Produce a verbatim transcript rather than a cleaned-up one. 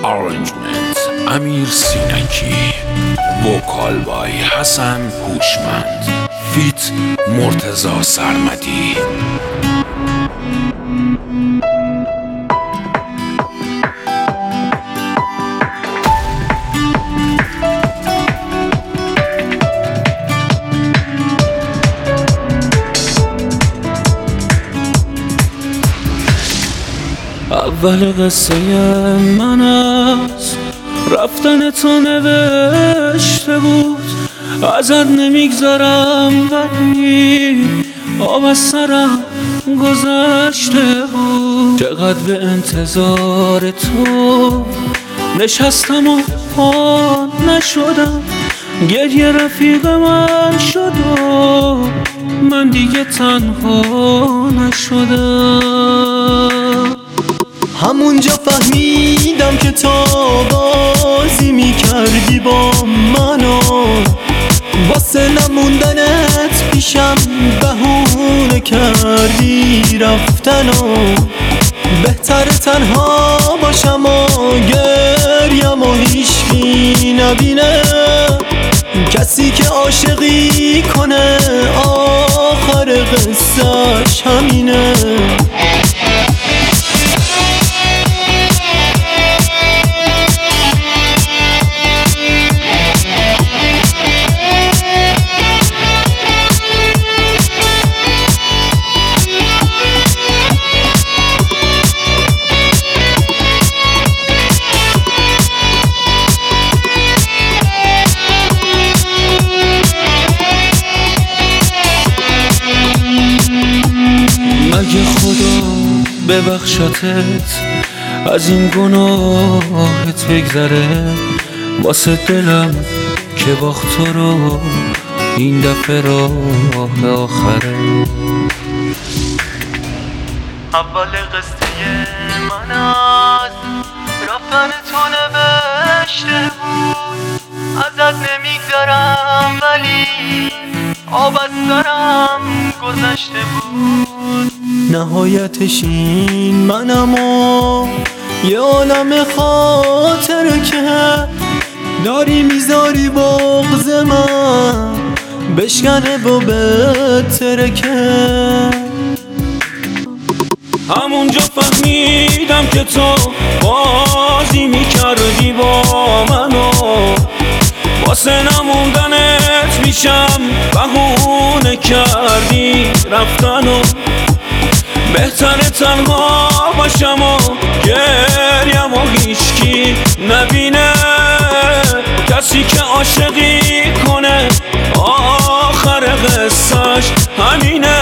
Arrangement امیر سینکی، وکال بای حسن هوشمند، فیت مرتضی سرمدی. اول قصه من از رفتن تو نوشته بود، ازت نمیگذرم ولی آب از سرم گذشته بود. چقدر به انتظار تو نشستم و پا نشدم، گریه رفیق من شد و من دیگه تنها نشدم. همونجا فهمیدم که تو بازی میکردی با منو، واسه نموندنت پیشم بهونه کردی رفتنو. بهتر تنها باشم و گریم و هیچکی نبینه، کسی که عاشقی کنه آخر قصه‌اش همینه. اگه خدا ببخشتت از این گناهت بگذره، واسه دلم که باخت تو رو این دفعه راه آخره. اول قصه من از رفتن تو نوشته بود، ازت نمیگذرم ولی آب از سرم گذشته بود. نهایتش این منم و یه عالم خاطره که داری میذاری بغض من بشکنه و بهتره که. همونجا فهمیدم که تو بازی میکردی با منو، واسه نموندنت میشم بهونه کردی رفتنو. بهتر تنها باشم و گریم و هیچکی نبینه، کسی که عاشقی کنه آخر قصه‌اش همینه.